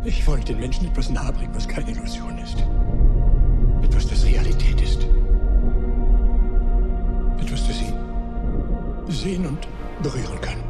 Ich wollte den Menschen etwas nahebringen, was keine Illusion ist. Etwas, das Realität ist. Etwas, das sie sehen und berühren kann.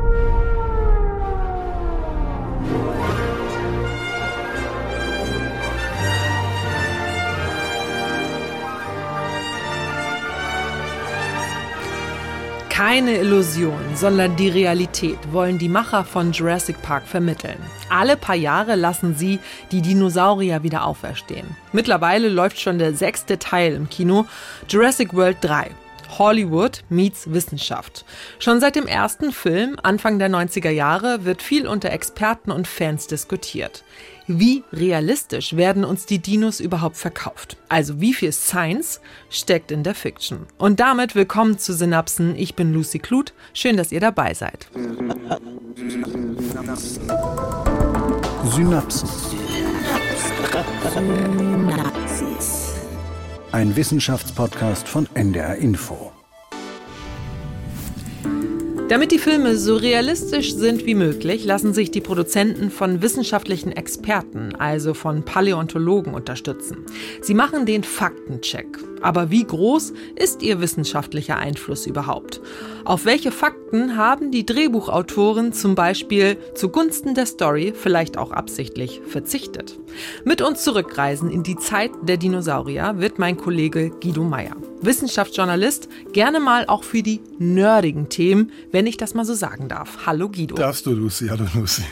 Keine Illusion, sondern die Realität wollen die Macher von Jurassic Park vermitteln. Alle paar Jahre lassen sie die Dinosaurier wieder auferstehen. Mittlerweile läuft schon der 6. Teil im Kino, Jurassic World 3. Hollywood meets Wissenschaft. Schon seit dem ersten Film, Anfang der 90er Jahre, wird viel unter Experten und Fans diskutiert. Wie realistisch werden uns die Dinos überhaupt verkauft? Also wie viel Science steckt in der Fiction? Und damit willkommen zu Synapsen. Ich bin Lucy Kluth. Schön, dass ihr dabei seid. Synapsen. Ein Wissenschaftspodcast von NDR Info. Damit die Filme so realistisch sind wie möglich, lassen sich die Produzenten von wissenschaftlichen Experten, also von Paläontologen, unterstützen. Sie machen den Faktencheck. Aber wie groß ist ihr wissenschaftlicher Einfluss überhaupt? Auf welche Fakten haben die Drehbuchautoren zum Beispiel zugunsten der Story vielleicht auch absichtlich verzichtet? Mit uns zurückreisen in die Zeit der Dinosaurier wird mein Kollege Guido Meyer. Wissenschaftsjournalist, gerne mal auch für die nerdigen Themen, wenn ich das mal so sagen darf. Hallo Guido. Darfst du, Lucy. Hallo Lucy.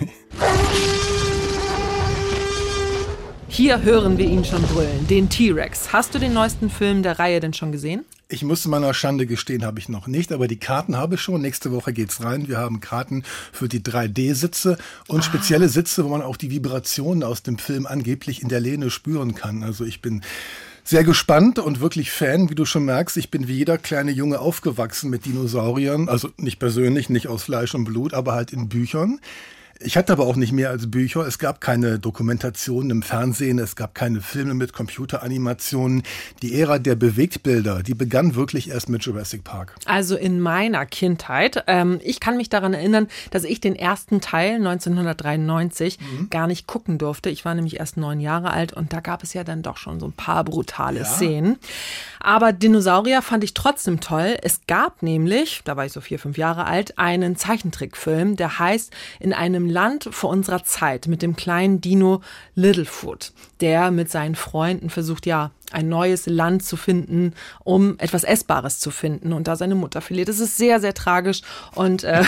Hier hören wir ihn schon brüllen, den T-Rex. Hast du den neuesten Film der Reihe denn schon gesehen? Ich muss zu meiner Schande gestehen, habe ich noch nicht, aber die Karten habe ich schon. Nächste Woche geht's rein. Wir haben Karten für die 3D-Sitze und spezielle Sitze, wo man auch die Vibrationen aus dem Film angeblich in der Lehne spüren kann. Also ich bin sehr gespannt und wirklich Fan, wie du schon merkst. Ich bin wie jeder kleine Junge aufgewachsen mit Dinosauriern. Also nicht persönlich, nicht aus Fleisch und Blut, aber halt in Büchern. Ich hatte aber auch nicht mehr als Bücher. Es gab keine Dokumentationen im Fernsehen, es gab keine Filme mit Computeranimationen. Die Ära der Bewegtbilder, die begann wirklich erst mit Jurassic Park. Also in meiner Kindheit. Ich kann mich daran erinnern, dass ich den ersten Teil 1993 gar nicht gucken durfte. Ich war nämlich erst 9 Jahre alt und da gab es ja dann doch schon so ein paar brutale Szenen. Aber Dinosaurier fand ich trotzdem toll. Es gab nämlich, da war ich so 4, 5 Jahre alt, einen Zeichentrickfilm, der heißt In einem Land vor unserer Zeit mit dem kleinen Dino Littlefoot, der mit seinen Freunden versucht, ein neues Land zu finden, um etwas Essbares zu finden und da seine Mutter verliert. Das ist sehr, sehr tragisch und es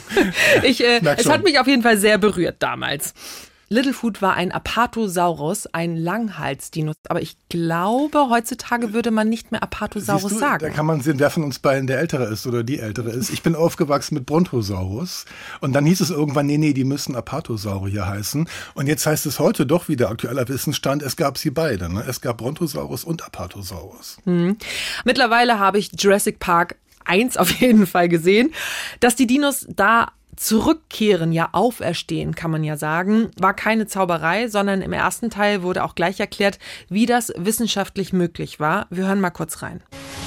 hat mich auf jeden Fall sehr berührt damals. Littlefoot war ein Apatosaurus, ein Langhalsdino. Aber ich glaube, heutzutage würde man nicht mehr Apatosaurus sagen. Da kann man sehen, wer von uns beiden der Ältere ist oder die Ältere ist. Ich bin aufgewachsen mit Brontosaurus. Und dann hieß es irgendwann, nee, die müssen Apatosaurier heißen. Und jetzt heißt es heute doch wieder aktueller Wissensstand, es gab sie beide. Ne? Es gab Brontosaurus und Apatosaurus. Mittlerweile habe ich Jurassic Park 1 auf jeden Fall gesehen. Dass die Dinos da zurückkehren, auferstehen, kann man ja sagen, war keine Zauberei, sondern im ersten Teil wurde auch gleich erklärt, wie das wissenschaftlich möglich war. Wir hören mal kurz rein.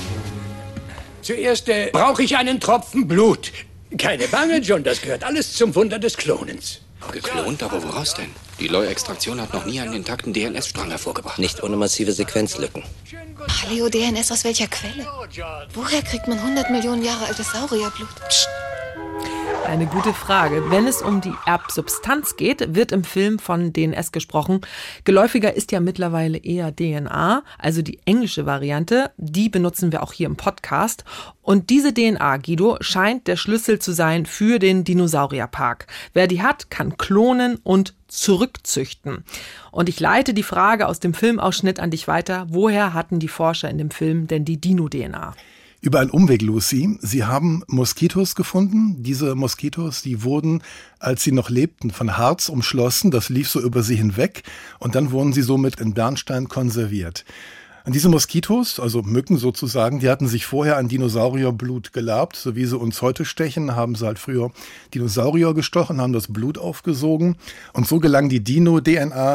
Zuerst brauche ich einen Tropfen Blut. Keine Bange, John, das gehört alles zum Wunder des Klonens. Geklont, aber woraus denn? Die Leu-Extraktion hat noch nie einen intakten DNS-Strang hervorgebracht. Nicht ohne massive Sequenzlücken. Paleo-DNS aus welcher Quelle? Woher kriegt man 100 Millionen Jahre altes Saurierblut? Psst. Eine gute Frage. Wenn es um die Erbsubstanz geht, wird im Film von DNS gesprochen. Geläufiger ist ja mittlerweile eher DNA, also die englische Variante. Die benutzen wir auch hier im Podcast. Und diese DNA, Guido, scheint der Schlüssel zu sein für den Dinosaurierpark. Wer die hat, kann klonen und zurückzüchten. Und ich leite die Frage aus dem Filmausschnitt an dich weiter. Woher hatten die Forscher in dem Film denn die Dino-DNA? Über einen Umweg, Lucy. Sie haben Moskitos gefunden. Diese Moskitos, die wurden, als sie noch lebten, von Harz umschlossen. Das lief so über sie hinweg. Und dann wurden sie somit in Bernstein konserviert. Und diese Moskitos, also Mücken sozusagen, die hatten sich vorher an Dinosaurierblut gelabt. So wie sie uns heute stechen, haben sie halt früher Dinosaurier gestochen, haben das Blut aufgesogen. Und so gelang die Dino-DNA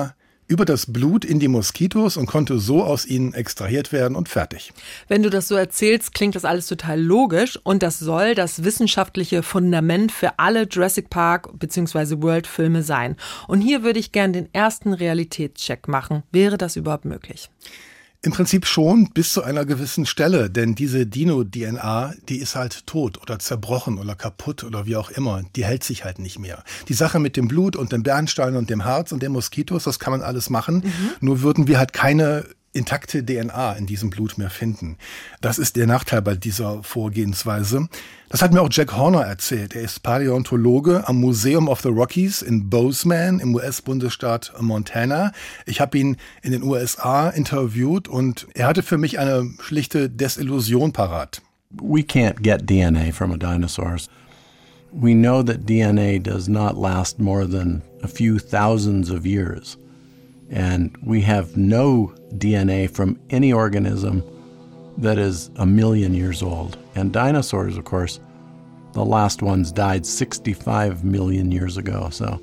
über das Blut in die Moskitos und konnte so aus ihnen extrahiert werden und fertig. Wenn du das so erzählst, klingt das alles total logisch und das soll das wissenschaftliche Fundament für alle Jurassic Park bzw. World-Filme sein. Und hier würde ich gern den ersten Realitätscheck machen. Wäre das überhaupt möglich? Im Prinzip schon bis zu einer gewissen Stelle, denn diese Dino-DNA, die ist halt tot oder zerbrochen oder kaputt oder wie auch immer. Die hält sich halt nicht mehr. Die Sache mit dem Blut und dem Bernstein und dem Harz und den Moskitos, das kann man alles machen. Nur würden wir halt keine intakte DNA in diesem Blut mehr finden. Das ist der Nachteil bei dieser Vorgehensweise. Das hat mir auch Jack Horner erzählt. Er ist Paläontologe am Museum of the Rockies in Bozeman im US-Bundesstaat Montana. Ich habe ihn in den USA interviewt und er hatte für mich eine schlichte Desillusion parat. We can't get DNA from a dinosaurs. We know that DNA does not last more than a few thousands of years. And we have no DNA from any organism that is 1 million years old. And dinosaurs, of course, the last ones died 65 million years ago. So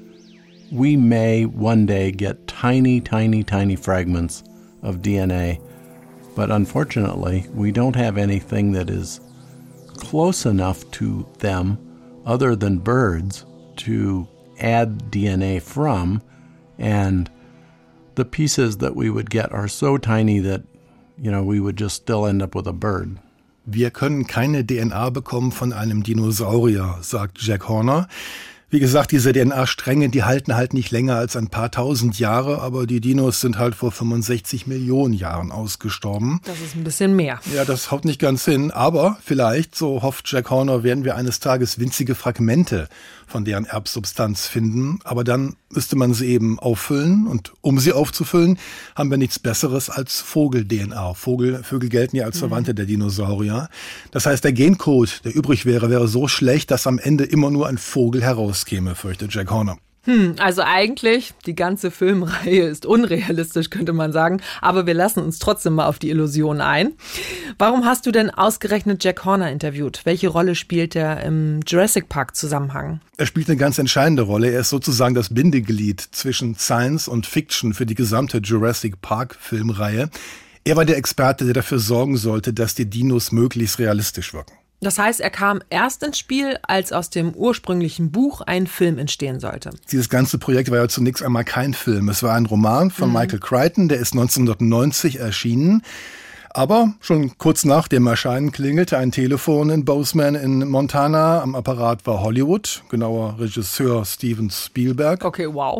we may one day get tiny, tiny, tiny fragments of DNA. But unfortunately, we don't have anything that is close enough to them other than birds to add DNA from. And the pieces that we would get are so tiny that, we would just still end up with a bird. Wir können keine DNA bekommen von einem Dinosaurier, sagt Jack Horner. Wie gesagt, diese DNA-Stränge, die halten halt nicht länger als ein paar tausend Jahre, aber die Dinos sind halt vor 65 Millionen Jahren ausgestorben. Das ist ein bisschen mehr. Ja, das haut nicht ganz hin, aber vielleicht, so hofft Jack Horner, werden wir eines Tages winzige Fragmente von deren Erbsubstanz finden, aber dann müsste man sie eben auffüllen und um sie aufzufüllen, haben wir nichts Besseres als Vogel-DNA. Vögel gelten ja als Verwandte der Dinosaurier. Das heißt, der Gencode, der übrig wäre, wäre so schlecht, dass am Ende immer nur ein Vogel herauskäme, fürchtet Jack Horner. Also eigentlich, die ganze Filmreihe ist unrealistisch, könnte man sagen. Aber wir lassen uns trotzdem mal auf die Illusion ein. Warum hast du denn ausgerechnet Jack Horner interviewt? Welche Rolle spielt er im Jurassic Park-Zusammenhang? Er spielt eine ganz entscheidende Rolle. Er ist sozusagen das Bindeglied zwischen Science und Fiction für die gesamte Jurassic Park-Filmreihe. Er war der Experte, der dafür sorgen sollte, dass die Dinos möglichst realistisch wirken. Das heißt, er kam erst ins Spiel, als aus dem ursprünglichen Buch ein Film entstehen sollte. Dieses ganze Projekt war ja zunächst einmal kein Film. Es war ein Roman von Michael Crichton, der ist 1990 erschienen. Aber schon kurz nach dem Erscheinen klingelte ein Telefon in Bozeman in Montana. Am Apparat war Hollywood, genauer Regisseur Steven Spielberg. Okay, wow.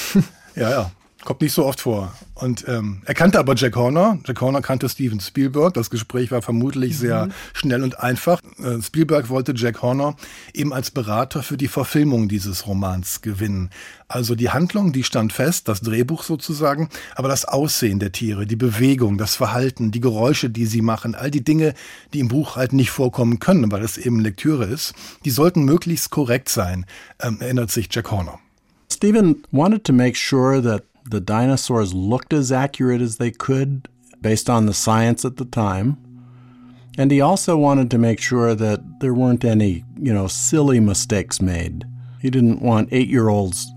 Ja. Kommt nicht so oft vor. Und er kannte aber Jack Horner. Jack Horner kannte Steven Spielberg. Das Gespräch war vermutlich sehr schnell und einfach. Spielberg wollte Jack Horner eben als Berater für die Verfilmung dieses Romans gewinnen. Also die Handlung, die stand fest, das Drehbuch sozusagen, aber das Aussehen der Tiere, die Bewegung, das Verhalten, die Geräusche, die sie machen, all die Dinge, die im Buch halt nicht vorkommen können, weil es eben Lektüre ist, die sollten möglichst korrekt sein, erinnert sich Jack Horner. Steven wanted to make sure that the dinosaurs looked as accurate as they could based on the science at the time. And he also wanted to make sure that there weren't any, silly mistakes made. He didn't want 8-year-olds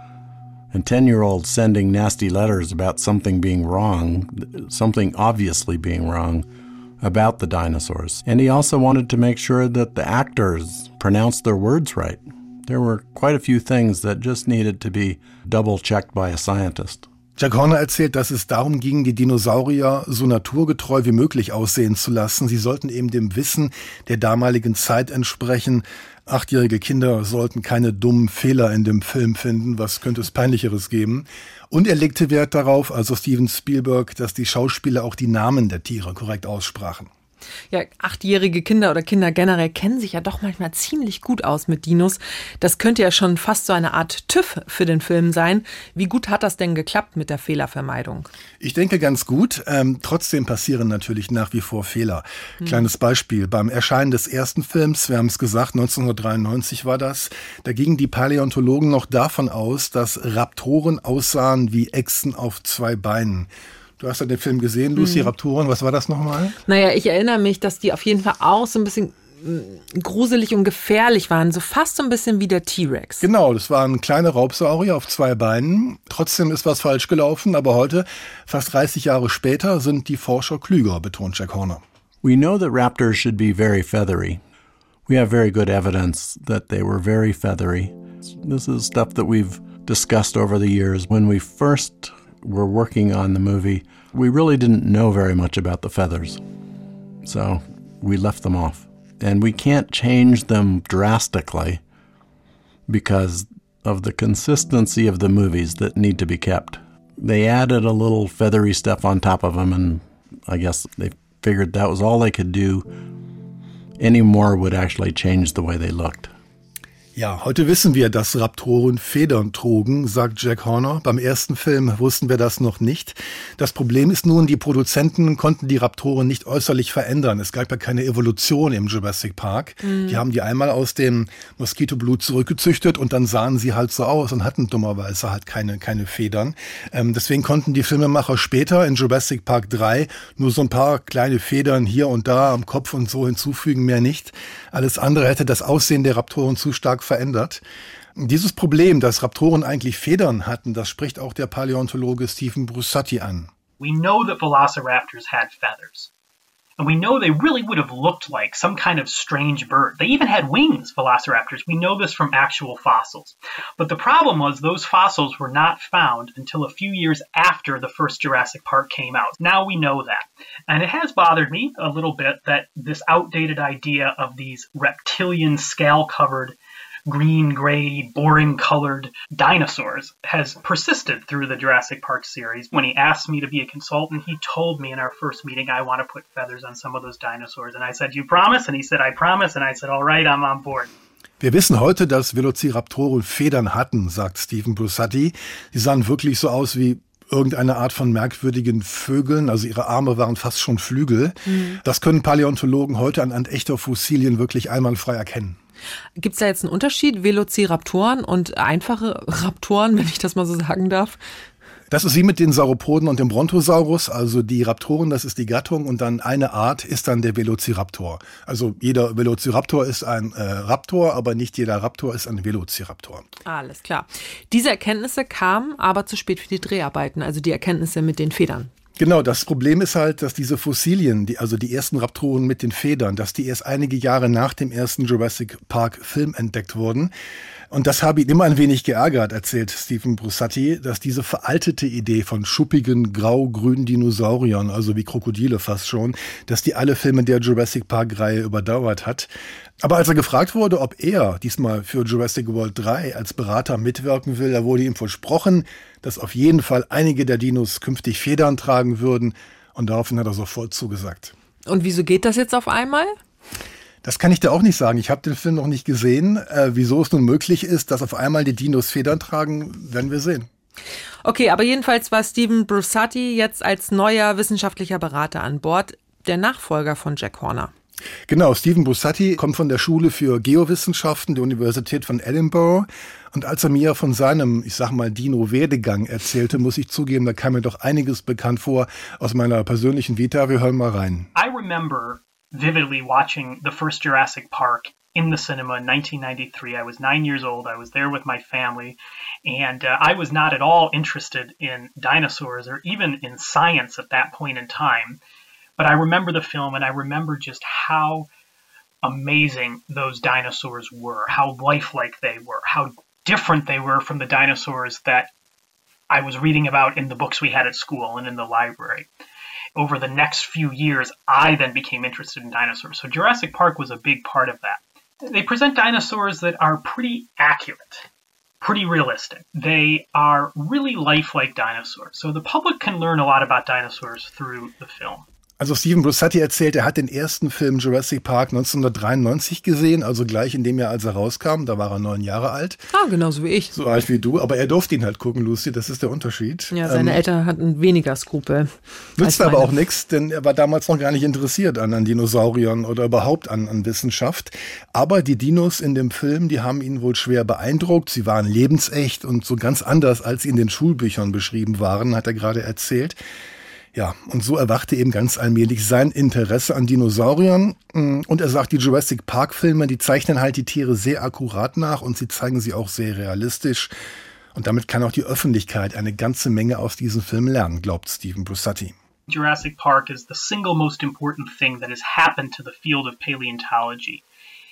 and 10-year-olds sending nasty letters about something being wrong, something obviously being wrong about the dinosaurs. And he also wanted to make sure that the actors pronounced their words right. There were quite a few things that just needed to be double-checked by a scientist. Jack Horner erzählt, dass es darum ging, die Dinosaurier so naturgetreu wie möglich aussehen zu lassen. Sie sollten eben dem Wissen der damaligen Zeit entsprechen. 8-jährige Kinder sollten keine dummen Fehler in dem Film finden. Was könnte es Peinlicheres geben? Und er legte Wert darauf, also Steven Spielberg, dass die Schauspieler auch die Namen der Tiere korrekt aussprachen. Ja, 8-jährige Kinder oder Kinder generell kennen sich ja doch manchmal ziemlich gut aus mit Dinos. Das könnte ja schon fast so eine Art TÜV für den Film sein. Wie gut hat das denn geklappt mit der Fehlervermeidung? Ich denke ganz gut. Trotzdem passieren natürlich nach wie vor Fehler. Kleines Beispiel. Beim Erscheinen des ersten Films, wir haben es gesagt, 1993 war das, da gingen die Paläontologen noch davon aus, dass Raptoren aussahen wie Echsen auf 2 Beinen. Du hast ja den Film gesehen, Lucy, Raptoren, was war das nochmal? Naja, ich erinnere mich, dass die auf jeden Fall auch so ein bisschen gruselig und gefährlich waren, so fast so ein bisschen wie der T-Rex. Genau, das waren kleine Raubsaurier auf 2 Beinen. Trotzdem ist was falsch gelaufen, aber heute, fast 30 Jahre später, sind die Forscher klüger, betont Jack Horner. We know that raptors should be very feathery. We have very good evidence that they were very feathery. This is stuff that we've discussed over the years. When we first were working on the movie, we really didn't know very much about the feathers. So we left them off. And we can't change them drastically because of the consistency of the movies that need to be kept. They added a little feathery stuff on top of them, and I guess they figured that was all they could do. Any more would actually change the way they looked. Ja, heute wissen wir, dass Raptoren Federn trugen, sagt Jack Horner. Beim ersten Film wussten wir das noch nicht. Das Problem ist nun, die Produzenten konnten die Raptoren nicht äußerlich verändern. Es gab ja keine Evolution im Jurassic Park. Die haben die einmal aus dem Moskitoblut zurückgezüchtet und dann sahen sie halt so aus und hatten dummerweise halt keine Federn. Deswegen konnten die Filmemacher später in Jurassic Park 3 nur so ein paar kleine Federn hier und da am Kopf und so hinzufügen, mehr nicht. Alles andere hätte das Aussehen der Raptoren zu stark verändert. Dieses Problem, dass Raptoren eigentlich Federn hatten, das spricht auch der Paläontologe Stephen Brusatte an. We know that velociraptors had feathers. And we know they really would have looked like some kind of strange bird. They even had wings, velociraptors. We know this from actual fossils. But the problem was those fossils were not found until a few years after the first Jurassic Park came out. Now we know that. And it has bothered me a little bit that this outdated idea of these reptilian, scale-covered, green, gray, boring-colored dinosaurs has persisted through the Jurassic Park series. When he asked me to be a consultant, he told me in our first meeting, I want to put feathers on some of those dinosaurs. And I said, you promise? And he said, I promise. And I said, all right, I'm on board. Wir wissen heute, dass Velociraptoren Federn hatten, sagt Stephen Brusatte. Sie sahen wirklich so aus wie irgendeine Art von merkwürdigen Vögeln, also ihre Arme waren fast schon Flügel. Das können Paläontologen heute anhand echter Fossilien wirklich einwandfrei erkennen. Gibt es da jetzt einen Unterschied, Velociraptoren und einfache Raptoren, wenn ich das mal so sagen darf? Das ist wie mit den Sauropoden und dem Brontosaurus, also die Raptoren, das ist die Gattung und dann eine Art ist dann der Velociraptor. Also jeder Velociraptor ist ein Raptor, aber nicht jeder Raptor ist ein Velociraptor. Alles klar. Diese Erkenntnisse kamen aber zu spät für die Dreharbeiten, also die Erkenntnisse mit den Federn. Genau, das Problem ist halt, dass diese Fossilien, also die ersten Raptoren mit den Federn, dass die erst einige Jahre nach dem ersten Jurassic Park Film entdeckt wurden. Und das habe ihn immer ein wenig geärgert, erzählt Stephen Brusatte, dass diese veraltete Idee von schuppigen, grau-grünen Dinosauriern, also wie Krokodile fast schon, dass die alle Filme der Jurassic Park-Reihe überdauert hat. Aber als er gefragt wurde, ob er diesmal für Jurassic World 3 als Berater mitwirken will, da wurde ihm versprochen, dass auf jeden Fall einige der Dinos künftig Federn tragen würden. Und daraufhin hat er sofort zugesagt. Und wieso geht das jetzt auf einmal? Das kann ich dir auch nicht sagen. Ich habe den Film noch nicht gesehen. Wieso es nun möglich ist, dass auf einmal die Dinos Federn tragen, werden wir sehen. Okay, aber jedenfalls war Stephen Brusatte jetzt als neuer wissenschaftlicher Berater an Bord, der Nachfolger von Jack Horner. Genau, Stephen Brusatte kommt von der Schule für Geowissenschaften der Universität von Edinburgh. Und als er mir von seinem, ich sag mal, Dino-Werdegang erzählte, muss ich zugeben, da kam mir doch einiges bekannt vor aus meiner persönlichen Vita. Wir hören mal rein. I remember vividly watching the first Jurassic Park in the cinema in 1993. I was 9 years old. I was there with my family, and I was not at all interested in dinosaurs or even in science at that point in time. But I remember the film, and I remember just how amazing those dinosaurs were, how lifelike they were, how different they were from the dinosaurs that I was reading about in the books we had at school and in the library. Over the next few years, I then became interested in dinosaurs. So Jurassic Park was a big part of that. They present dinosaurs that are pretty accurate, pretty realistic. They are really lifelike dinosaurs. So the public can learn a lot about dinosaurs through the film. Also Stephen Brusatte erzählt, er hat den ersten Film Jurassic Park 1993 gesehen, also gleich in dem Jahr, als er rauskam. Da war er 9 Jahre alt. Ah, genauso wie ich. So alt wie du, aber er durfte ihn halt gucken, Lucy, das ist der Unterschied. Ja, seine Eltern hatten weniger Skrupel. Nützt aber auch nichts, denn er war damals noch gar nicht interessiert an Dinosauriern oder überhaupt an Wissenschaft. Aber die Dinos in dem Film, die haben ihn wohl schwer beeindruckt. Sie waren lebensecht und so ganz anders, als sie in den Schulbüchern beschrieben waren, hat er gerade erzählt. Ja, und so erwachte eben ganz allmählich sein Interesse an Dinosauriern. Und er sagt, die Jurassic Park-Filme, die zeichnen halt die Tiere sehr akkurat nach und sie zeigen sie auch sehr realistisch. Und damit kann auch die Öffentlichkeit eine ganze Menge aus diesen Filmen lernen, glaubt Stephen Brusatte. Jurassic Park is the single most important thing that has happened to the field of paleontology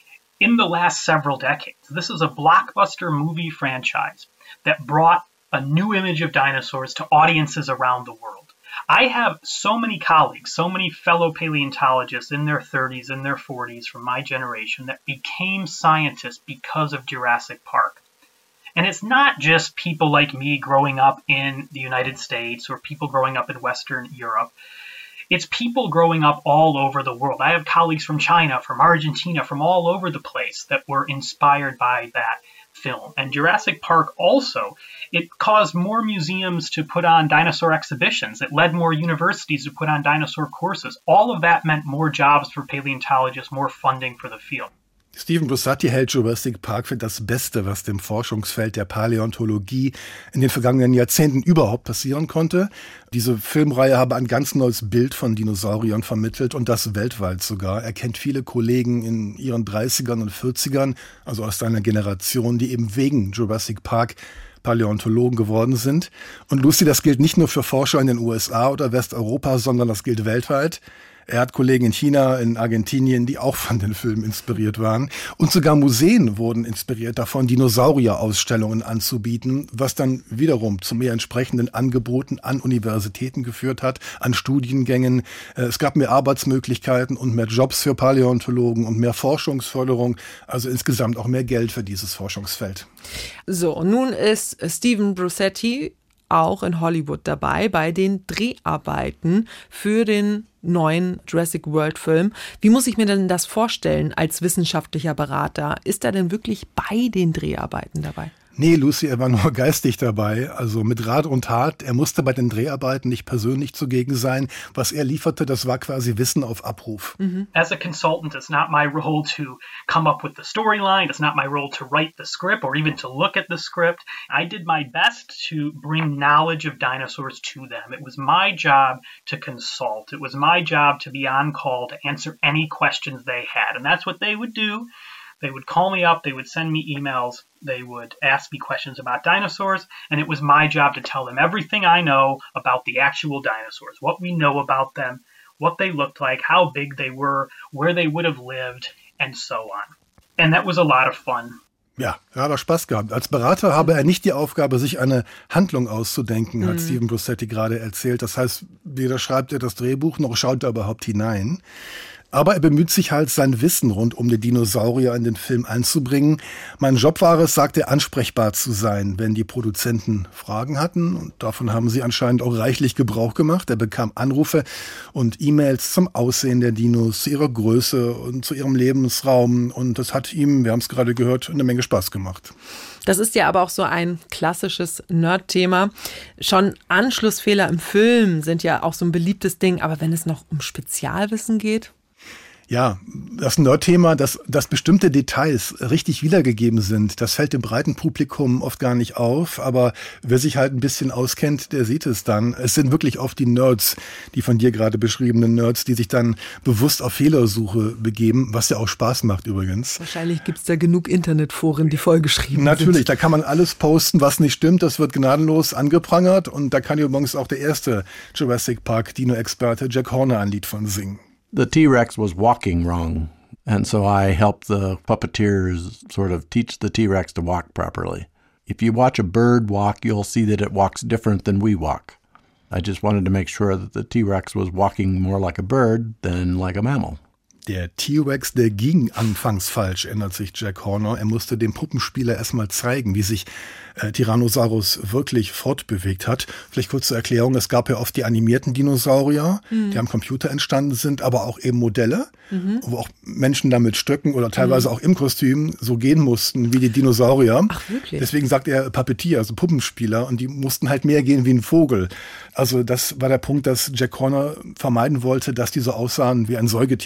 in the last several decades. This is a blockbuster movie franchise that brought a new image of dinosaurs to audiences around the world. I have so many colleagues, so many fellow paleontologists in their 30s and their 40s from my generation that became scientists because of Jurassic Park. And it's not just people like me growing up in the United States or people growing up in Western Europe. It's people growing up all over the world. I have colleagues from China, from Argentina, from all over the place that were inspired by that film. And Jurassic Park also, it caused more museums to put on dinosaur exhibitions. It led more universities to put on dinosaur courses. All of that meant more jobs for paleontologists, more funding for the field. Stephen Brusatte hält Jurassic Park für das Beste, was dem Forschungsfeld der Paläontologie in den vergangenen Jahrzehnten überhaupt passieren konnte. Diese Filmreihe habe ein ganz neues Bild von Dinosauriern vermittelt und das weltweit sogar. Er kennt viele Kollegen in ihren 30ern und 40ern, also aus seiner Generation, die eben wegen Jurassic Park Paläontologen geworden sind. Und Lucy, das gilt nicht nur für Forscher in den USA oder Westeuropa, sondern das gilt weltweit. Er hat Kollegen in China, in Argentinien, die auch von den Filmen inspiriert waren. Und sogar Museen wurden inspiriert davon, Dinosaurier-Ausstellungen anzubieten, was dann wiederum zu mehr entsprechenden Angeboten an Universitäten geführt hat, an Studiengängen. Es gab mehr Arbeitsmöglichkeiten und mehr Jobs für Paläontologen und mehr Forschungsförderung, also insgesamt auch mehr Geld für dieses Forschungsfeld. So, nun ist Stephen Brusatte auch in Hollywood dabei bei den Dreharbeiten für den neuen Jurassic World Film. Wie muss ich mir denn das vorstellen als wissenschaftlicher Berater? Ist er denn wirklich bei den Dreharbeiten dabei? Nee, Lucy, er war nur geistig dabei, also mit Rat und Tat. Er musste bei den Dreharbeiten nicht persönlich zugegen sein. Was er lieferte, das war quasi Wissen auf Abruf. As a consultant, it's not my role to come up with the storyline. It's not my role to write the script or even to look at the script. I did my best to bring knowledge of dinosaurs to them. It was my job to consult. It was my job to be on call to answer any questions they had. And that's what they would do. They would call me up, they would send me emails, they would ask me questions about dinosaurs, and it was my job to tell them everything I know about the actual dinosaurs, what we know about them, what they looked like, how big they were, where they would have lived, and so on. And that was a lot of fun. Ja, er hat Spaß gehabt. Als Berater habe er nicht die Aufgabe, sich eine Handlung auszudenken, hat Stephen Brusatte gerade erzählt. Das heißt, weder schreibt er das Drehbuch, noch schaut er überhaupt hinein. Aber er bemüht sich halt, sein Wissen rund um die Dinosaurier in den Film einzubringen. Mein Job war es, sagt er, ansprechbar zu sein, wenn die Produzenten Fragen hatten. Und davon haben sie anscheinend auch reichlich Gebrauch gemacht. Er bekam Anrufe und E-Mails zum Aussehen der Dinos, zu ihrer Größe und zu ihrem Lebensraum. Und das hat ihm, wir haben es gerade gehört, eine Menge Spaß gemacht. Das ist ja aber auch so ein klassisches Nerd-Thema. Schon Anschlussfehler im Film sind ja auch so ein beliebtes Ding. Aber wenn es noch um Spezialwissen geht? Ja, das Nerd-Thema, dass bestimmte Details richtig wiedergegeben sind, das fällt dem breiten Publikum oft gar nicht auf, aber wer sich halt ein bisschen auskennt, der sieht es dann. Es sind wirklich oft die Nerds, die von dir gerade beschriebenen Nerds, die sich dann bewusst auf Fehlersuche begeben, was ja auch Spaß macht übrigens. Wahrscheinlich gibt's da genug Internetforen, die vollgeschrieben Natürlich, sind. Da kann man alles posten, was nicht stimmt, das wird gnadenlos angeprangert und da kann übrigens auch der erste Jurassic Park Dino-Experte Jack Horner ein Lied von singen. The T-Rex was walking wrong, and so I helped the puppeteers sort of teach the T-Rex to walk properly. If you watch a bird walk, you'll see that it walks different than we walk. I just wanted to make sure that the T-Rex was walking more like a bird than like a mammal. Der T-Rex, der ging anfangs falsch, erinnert sich Jack Horner. Er musste dem Puppenspieler erstmal zeigen, wie sich Tyrannosaurus wirklich fortbewegt hat. Vielleicht kurz zur Erklärung, es gab ja oft die animierten Dinosaurier, die am Computer entstanden sind, aber auch eben Modelle, wo auch Menschen da mit Stöcken oder teilweise auch im Kostüm so gehen mussten wie die Dinosaurier. Ach, wirklich? Deswegen sagt er Puppeteer, also Puppenspieler, und die mussten halt mehr gehen wie ein Vogel. Also das war der Punkt, dass Jack Horner vermeiden wollte, dass die so aussahen wie ein Säugetier, was sich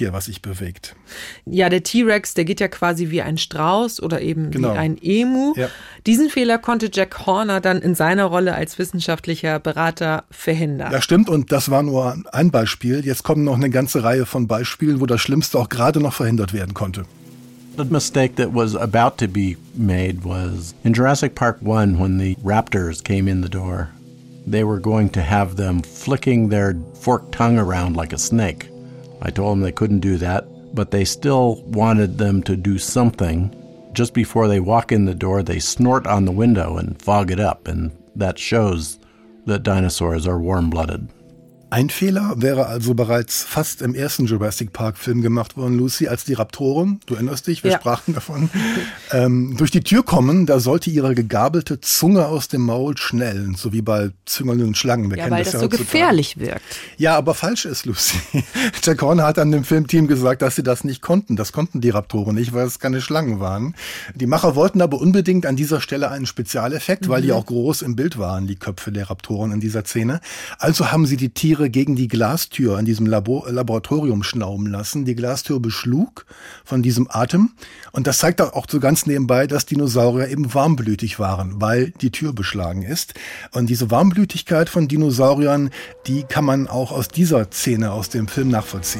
bewegt. Ja, der T-Rex, der geht ja quasi wie ein Strauß oder eben wie ein Emu. Ja. Diesen Fehler konnte Jack Horner dann in seiner Rolle als wissenschaftlicher Berater verhindern. Ja, stimmt. Und das war nur ein Beispiel. Jetzt kommen noch eine ganze Reihe von Beispielen, wo das Schlimmste auch gerade noch verhindert werden konnte. The mistake that was about to be made was in Jurassic Park 1 when the raptors came in the door. They were going to have them flicking their forked tongue around like a snake. I told them they couldn't do that, but they still wanted them to do something. Just before they walk in the door, they snort on the window and fog it up, and that shows that dinosaurs are warm-blooded. Ein Fehler wäre also bereits fast im ersten Jurassic Park-Film gemacht worden, Lucy, als die Raptoren, du erinnerst dich, wir sprachen davon, durch die Tür kommen. Da sollte ihre gegabelte Zunge aus dem Maul schnellen, so wie bei züngelnden Schlangen. Wir kennen weil das das ja so heutzutage. gefährlich wirkt. Ja, aber falsch ist, Lucy. Jack Horner hat an dem Filmteam gesagt, dass sie das nicht konnten. Das konnten die Raptoren nicht, weil es keine Schlangen waren. Die Macher wollten aber unbedingt an dieser Stelle einen Spezialeffekt, weil die auch groß im Bild waren, die Köpfe der Raptoren in dieser Szene. Also haben sie die Tiere gegen die Glastür in diesem Laboratorium schnauben lassen. Die Glastür beschlug von diesem Atem. Und das zeigt auch so ganz nebenbei, dass Dinosaurier eben warmblütig waren, weil die Tür beschlagen ist. Und diese Warmblütigkeit von Dinosauriern, die kann man auch aus dieser Szene aus dem Film nachvollziehen.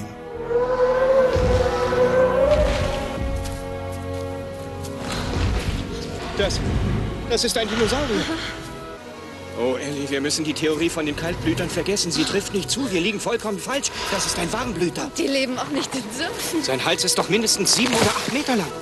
Das ist ein Dinosaurier. Oh, Ellie, wir müssen die Theorie von den Kaltblütern vergessen. Sie trifft nicht zu. Wir liegen vollkommen falsch. Das ist ein Warmblüter. Die leben auch nicht in Sümpfen. Sein Hals ist doch mindestens 7 oder 8 Meter lang.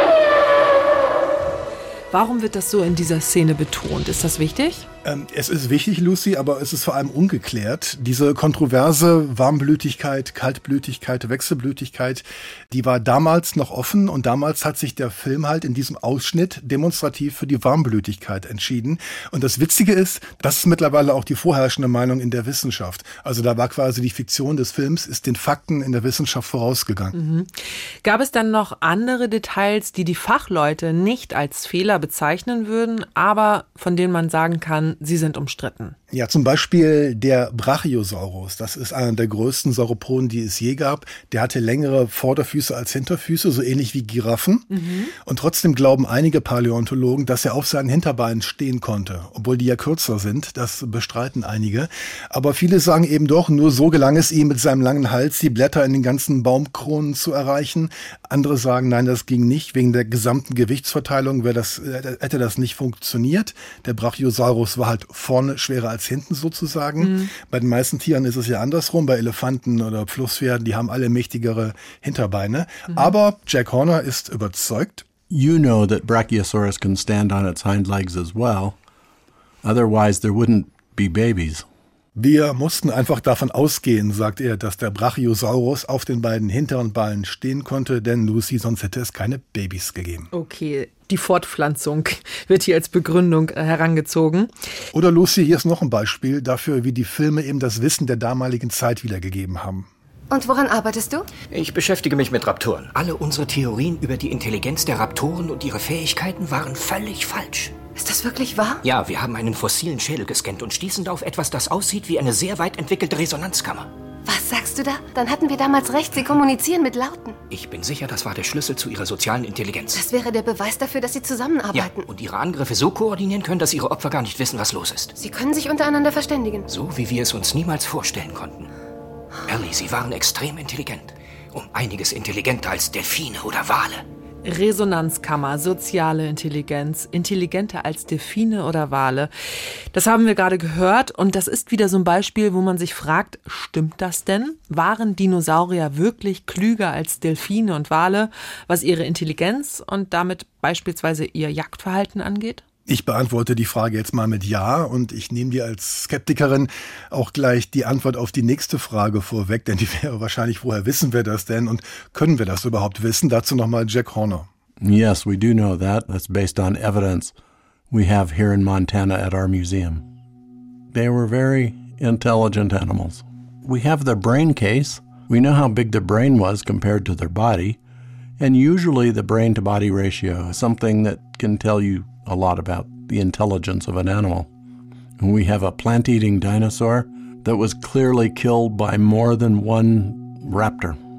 Warum wird das so in dieser Szene betont? Ist das wichtig? Es ist wichtig, Lucy, aber es ist vor allem ungeklärt. Diese kontroverse Warmblütigkeit, Kaltblütigkeit, Wechselblütigkeit, die war damals noch offen und damals hat sich der Film halt in diesem Ausschnitt demonstrativ für die Warmblütigkeit entschieden. Und das Witzige ist, das ist mittlerweile auch die vorherrschende Meinung in der Wissenschaft. Also da war quasi die Fiktion des Films, ist den Fakten in der Wissenschaft vorausgegangen. Mhm. Gab es dann noch andere Details, die die Fachleute nicht als Fehler bezeichnen würden, aber von denen man sagen kann, sie sind umstritten? Ja, zum Beispiel der Brachiosaurus. Das ist einer der größten Sauropoden, die es je gab. Der hatte längere Vorderfüße als Hinterfüße, so ähnlich wie Giraffen. Und trotzdem glauben einige Paläontologen, dass er auf seinen Hinterbeinen stehen konnte, obwohl die ja kürzer sind. Das bestreiten einige. Aber viele sagen eben doch, nur so gelang es ihm mit seinem langen Hals, die Blätter in den ganzen Baumkronen zu erreichen. Andere sagen, nein, das ging nicht. Wegen der gesamten Gewichtsverteilung hätte das nicht funktioniert. Der Brachiosaurus war halt vorne schwerer als hinten sozusagen. Bei den meisten Tieren ist es ja andersrum. Bei Elefanten oder Flusspferden, die haben alle mächtigere Hinterbeine. Aber Jack Horner ist überzeugt. You know that Brachiosaurus can stand on its hind legs as well. Otherwise there wouldn't be babies. Wir mussten einfach davon ausgehen, sagt er, dass der Brachiosaurus auf den beiden hinteren Beinen stehen konnte, denn Lucy, sonst hätte es keine Babys gegeben. Okay, die Fortpflanzung wird hier als Begründung herangezogen. Oder Lucy, hier ist noch ein Beispiel dafür, wie die Filme eben das Wissen der damaligen Zeit wiedergegeben haben. Und woran arbeitest du? Ich beschäftige mich mit Raptoren. Alle unsere Theorien über die Intelligenz der Raptoren und ihre Fähigkeiten waren völlig falsch. Ist das wirklich wahr? Ja, wir haben einen fossilen Schädel gescannt und stießen da auf etwas, das aussieht wie eine sehr weit entwickelte Resonanzkammer. Was sagst du da? Dann hatten wir damals recht, sie kommunizieren mit Lauten. Ich bin sicher, das war der Schlüssel zu ihrer sozialen Intelligenz. Das wäre der Beweis dafür, dass sie zusammenarbeiten. Ja, und ihre Angriffe so koordinieren können, dass ihre Opfer gar nicht wissen, was los ist. Sie können sich untereinander verständigen. So, wie wir es uns niemals vorstellen konnten. Ellie, sie waren extrem intelligent. Um einiges intelligenter als Delfine oder Wale. Resonanzkammer, soziale Intelligenz, intelligenter als Delfine oder Wale. Das haben wir gerade gehört und das ist wieder so ein Beispiel, wo man sich fragt, stimmt das denn? Waren Dinosaurier wirklich klüger als Delfine und Wale, was ihre Intelligenz und damit beispielsweise ihr Jagdverhalten angeht? Ich beantworte die Frage jetzt mal mit Ja und ich nehme dir als Skeptikerin auch gleich die Antwort auf die nächste Frage vorweg, denn die wäre wahrscheinlich, woher wissen wir das denn und können wir das überhaupt wissen? Dazu nochmal Jack Horner. Yes, we do know that. That's based on evidence we have here in Montana at our museum. They were very intelligent animals. We have their brain case. We know how big their brain was compared to their body. And usually the brain-to-body ratio is something that can tell you a lot about the intelligence of an animal. And we have a plant-eating dinosaur that was clearly killed by more than one raptor.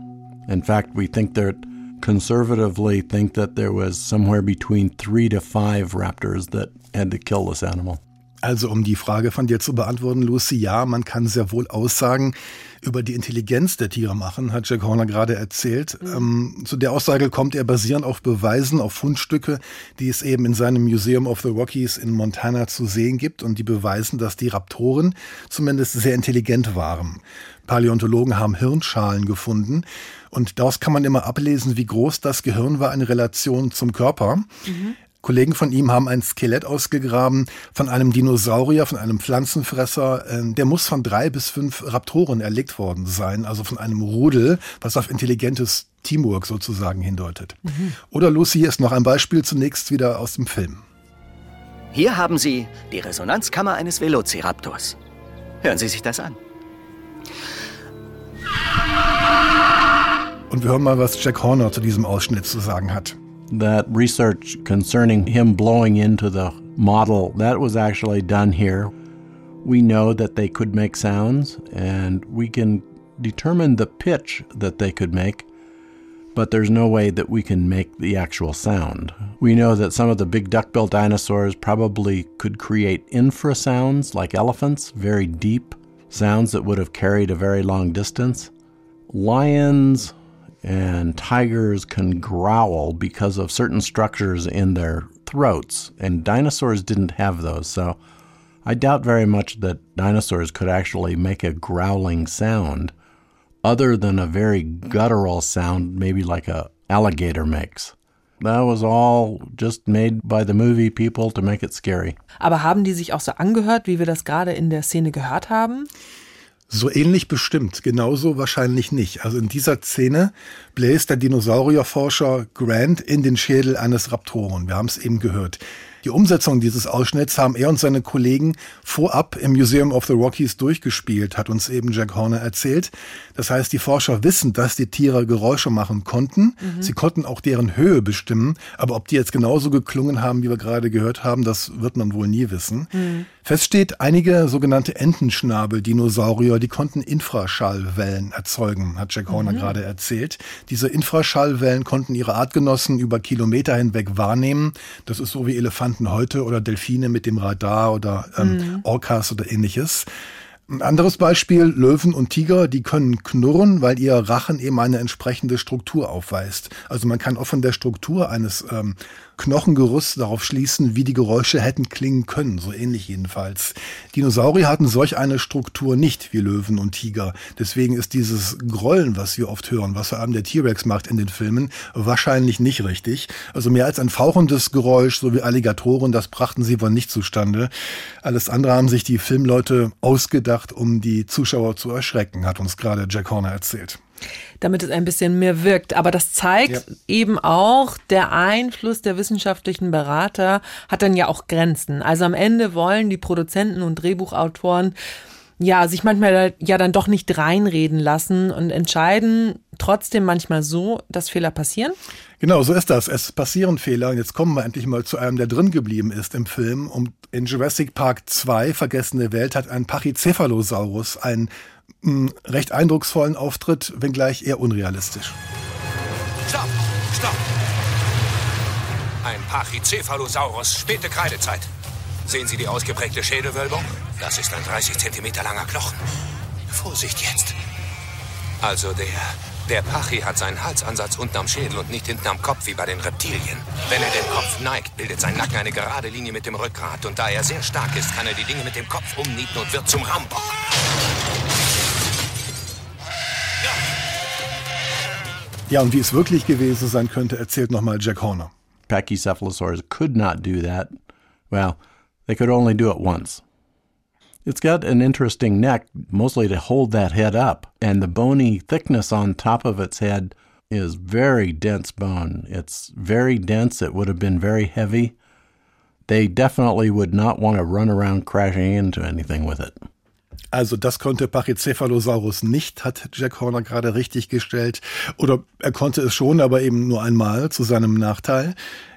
In fact, we conservatively think that there was somewhere between 3 to 5 raptors that had to kill this animal. Also um die Frage von dir zu beantworten, Lucy, ja, man kann sehr wohl Aussagen über die Intelligenz der Tiere machen, hat Jack Horner gerade erzählt. Zu der Aussage kommt er basierend auf Beweisen, auf Fundstücke, die es eben in seinem Museum of the Rockies in Montana zu sehen gibt und die beweisen, dass die Raptoren zumindest sehr intelligent waren. Paläontologen haben Hirnschalen gefunden und daraus kann man immer ablesen, wie groß das Gehirn war in Relation zum Körper. Kollegen von ihm haben ein Skelett ausgegraben von einem Dinosaurier, von einem Pflanzenfresser. Der muss von 3 bis 5 Raptoren erlegt worden sein, also von einem Rudel, was auf intelligentes Teamwork sozusagen hindeutet. Oder Lucy, hier ist noch ein Beispiel, zunächst wieder aus dem Film. Hier haben Sie die Resonanzkammer eines Velociraptors. Hören Sie sich das an. Und wir hören mal, was Jack Horner zu diesem Ausschnitt zu sagen hat. That research concerning him blowing into the model, that was actually done here. We know that they could make sounds, and we can determine the pitch that they could make, but there's no way that we can make the actual sound. We know that some of the big duck-billed dinosaurs probably could create infrasounds like elephants, very deep sounds that would have carried a very long distance. Lions and tigers can growl because of certain structures in their throats, and dinosaurs didn't have those. So I doubt very much that dinosaurs could actually make a growling sound other than a very guttural sound, maybe like a alligator makes. That was all just made by the movie people to make it scary. Aber haben die sich auch so angehört, wie wir das gerade in der Szene gehört haben? So ähnlich bestimmt, genauso wahrscheinlich nicht. Also in dieser Szene bläst der Dinosaurierforscher Grant in den Schädel eines Raptoren. Wir haben es eben gehört. Die Umsetzung dieses Ausschnitts haben er und seine Kollegen vorab im Museum of the Rockies durchgespielt, hat uns eben Jack Horner erzählt. Das heißt, die Forscher wissen, dass die Tiere Geräusche machen konnten. Sie konnten auch deren Höhe bestimmen. Aber ob die jetzt genauso geklungen haben, wie wir gerade gehört haben, das wird man wohl nie wissen. Fest steht, einige sogenannte Entenschnabel-Dinosaurier, die konnten Infraschallwellen erzeugen, hat Jack Horner gerade erzählt. Diese Infraschallwellen konnten ihre Artgenossen über Kilometer hinweg wahrnehmen. Das ist so wie Elefanten heute oder Delfine mit dem Radar oder Orcas oder ähnliches. Ein anderes Beispiel, Löwen und Tiger, die können knurren, weil ihr Rachen eben eine entsprechende Struktur aufweist. Also man kann auch von der Struktur eines Knochengerüsts darauf schließen, wie die Geräusche hätten klingen können, so ähnlich jedenfalls. Dinosaurier hatten solch eine Struktur nicht wie Löwen und Tiger. Deswegen ist dieses Grollen, was wir oft hören, was vor allem der T-Rex macht in den Filmen, wahrscheinlich nicht richtig. Also mehr als ein fauchendes Geräusch, so wie Alligatoren, das brachten sie wohl nicht zustande. Alles andere haben sich die Filmleute ausgedacht, um die Zuschauer zu erschrecken, hat uns gerade Jack Horner erzählt. Damit es ein bisschen mehr wirkt. Aber das zeigt eben auch, der Einfluss der wissenschaftlichen Berater hat dann ja auch Grenzen. Also am Ende wollen die Produzenten und Drehbuchautoren sich manchmal ja dann doch nicht reinreden lassen und entscheiden trotzdem manchmal so, dass Fehler passieren. Genau, so ist das. Es passieren Fehler. Und jetzt kommen wir endlich mal zu einem, der drin geblieben ist im Film. Und in Jurassic Park 2, Vergessene Welt, hat ein Pachycephalosaurus einen recht eindrucksvollen Auftritt, wenngleich eher unrealistisch. Stopp! Stopp! Ein Pachycephalosaurus, späte Kreidezeit. Sehen Sie die ausgeprägte Schädelwölbung? Das ist ein 30 Zentimeter langer Knochen. Vorsicht jetzt! Also der Pachy hat seinen Halsansatz unten am Schädel und nicht hinten am Kopf wie bei den Reptilien. Wenn er den Kopf neigt, bildet sein Nacken eine gerade Linie mit dem Rückgrat. Und da er sehr stark ist, kann er die Dinge mit dem Kopf umnieten und wird zum Rambock. Ja, und wie es wirklich gewesen sein könnte, erzählt nochmal Jack Horner. Pachycephalosaurus could not do that. Well, they could only do it once. It's got an interesting neck, mostly to hold that head up. And the bony thickness on top of its head is very dense bone. It's very dense. It would have been very heavy. They definitely would not want to run around crashing into anything with it. Also das konnte Pachycephalosaurus nicht, hat Jack Horner gerade richtig gestellt. Oder er konnte es schon, aber eben nur einmal zu seinem Nachteil.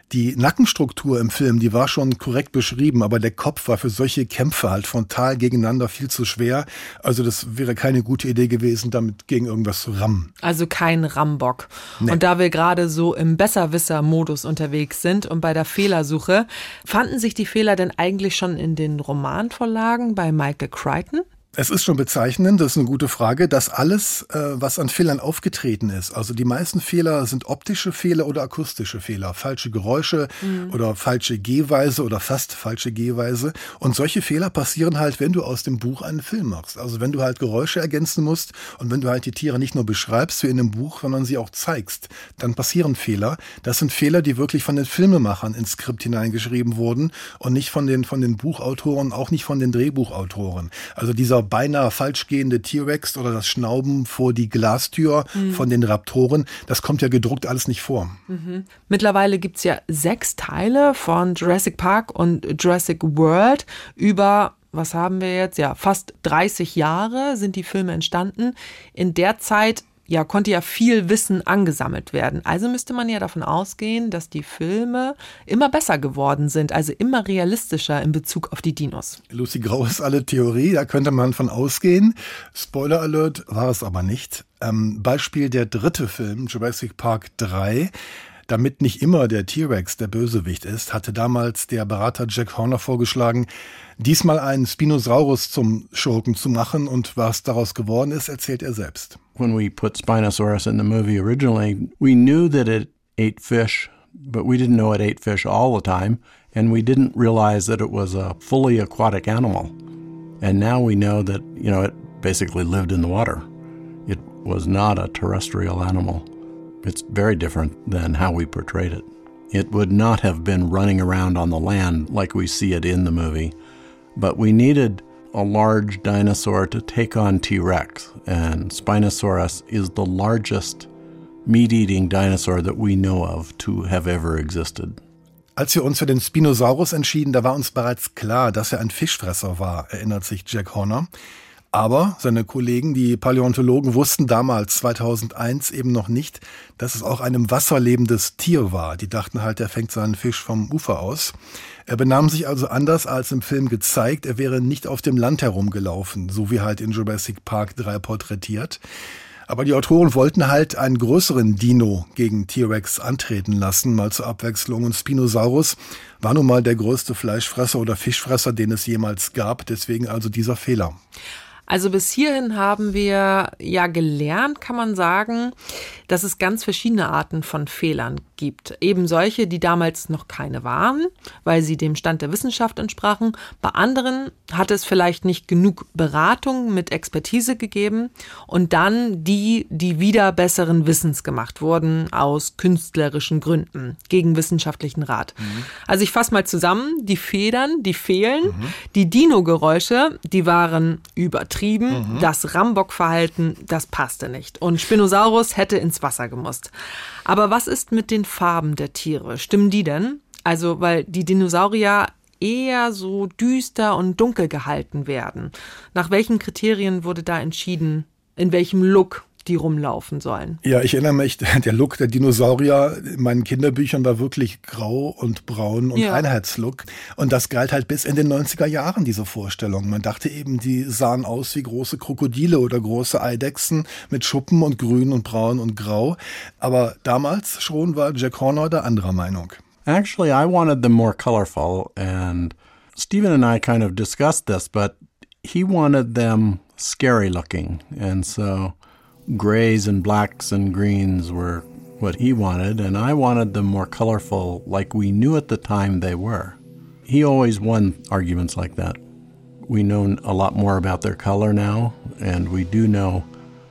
Die Nackenstruktur im Film, die war schon korrekt beschrieben, aber der Kopf war für solche Kämpfe halt frontal gegeneinander viel zu schwer. Also das wäre keine gute Idee gewesen, damit gegen irgendwas zu rammen. Also kein Rambock. Nee. Und da wir gerade so im Besserwisser-Modus unterwegs sind und bei der Fehlersuche, fanden sich die Fehler denn eigentlich schon in den Romanvorlagen bei Michael Crichton? Es ist schon bezeichnend, das ist eine gute Frage, dass alles, was an Fehlern aufgetreten ist, also die meisten Fehler sind optische Fehler oder akustische Fehler, falsche Geräusche oder falsche Gehweise oder fast falsche Gehweise. Und solche Fehler passieren halt, wenn du aus dem Buch einen Film machst. Also wenn du halt Geräusche ergänzen musst und wenn du halt die Tiere nicht nur beschreibst wie in einem Buch, sondern sie auch zeigst, dann passieren Fehler. Das sind Fehler, die wirklich von den Filmemachern ins Skript hineingeschrieben wurden und nicht von den Buchautoren, auch nicht von den Drehbuchautoren. Also dieser beinahe falsch gehende T-Rex oder das Schnauben vor die Glastür von den Raptoren, das kommt ja gedruckt alles nicht vor. Mittlerweile gibt's ja 6 Teile von Jurassic Park und Jurassic World. Über, was haben wir jetzt? Ja, fast 30 Jahre sind die Filme entstanden. In der Zeit konnte ja viel Wissen angesammelt werden. Also müsste man ja davon ausgehen, dass die Filme immer besser geworden sind, also immer realistischer in Bezug auf die Dinos. Lucy Grau ist alle Theorie, da könnte man von ausgehen. Spoiler Alert, war es aber nicht. Beispiel der 3. Film, Jurassic Park 3. Damit nicht immer der T-Rex der Bösewicht ist, hatte damals der Berater Jack Horner vorgeschlagen, diesmal einen Spinosaurus zum Schurken zu machen, und was daraus geworden ist, erzählt er selbst. When we put Spinosaurus in the movie originally, we knew that it ate fish, but we didn't know it ate fish all the time, and we didn't realize that it was a fully aquatic animal. And now we know that, it basically lived in the water. It was not a terrestrial animal. It's very different than how we portrayed it. It would not have been running around on the land like we see it in the movie, but we needed a large dinosaur to take on T-Rex, and Spinosaurus is the largest meat-eating dinosaur that we know of to have ever existed. Als wir uns für den Spinosaurus entschieden, da war uns bereits klar, dass er ein Fischfresser war, erinnert sich Jack Horner. Aber seine Kollegen, die Paläontologen, wussten damals, 2001, eben noch nicht, dass es auch ein im Wasser lebendes Tier war. Die dachten halt, er fängt seinen Fisch vom Ufer aus. Er benahm sich also anders als im Film gezeigt. Er wäre nicht auf dem Land herumgelaufen, so wie halt in Jurassic Park 3 porträtiert. Aber die Autoren wollten halt einen größeren Dino gegen T-Rex antreten lassen, mal zur Abwechslung. Und Spinosaurus war nun mal der größte Fleischfresser oder Fischfresser, den es jemals gab. Deswegen also dieser Fehler. Also bis hierhin haben wir ja gelernt, kann man sagen, dass es ganz verschiedene Arten von Fehlern gibt. Eben solche, die damals noch keine waren, weil sie dem Stand der Wissenschaft entsprachen. Bei anderen hat es vielleicht nicht genug Beratung mit Expertise gegeben. Und dann die wieder besseren Wissens gemacht wurden aus künstlerischen Gründen, gegen wissenschaftlichen Rat. Also ich fasse mal zusammen, die Federn, die fehlen, die Dino-Geräusche, die waren übertrieben. Das Rambock-Verhalten, das passte nicht. Und Spinosaurus hätte ins Wasser gemusst. Aber was ist mit den Farben der Tiere? Stimmen die denn? Also, weil die Dinosaurier eher so düster und dunkel gehalten werden. Nach welchen Kriterien wurde da entschieden, in welchem Look die rumlaufen sollen? Ja, ich erinnere mich, der Look der Dinosaurier in meinen Kinderbüchern war wirklich grau und braun und Einheitslook. Und das galt halt bis in den 90er Jahren, diese Vorstellung. Man dachte eben, die sahen aus wie große Krokodile oder große Eidechsen mit Schuppen und grün und braun und grau. Aber damals schon war Jack Horner der anderer Meinung. Actually, I wanted them more colorful, and Stephen and I kind of discussed this, but he wanted them scary looking, and so grays and blacks and greens were what he wanted, and I wanted them more colorful like we knew at the time they were. He always won arguments like that. We know a lot more about their color now, and we do know,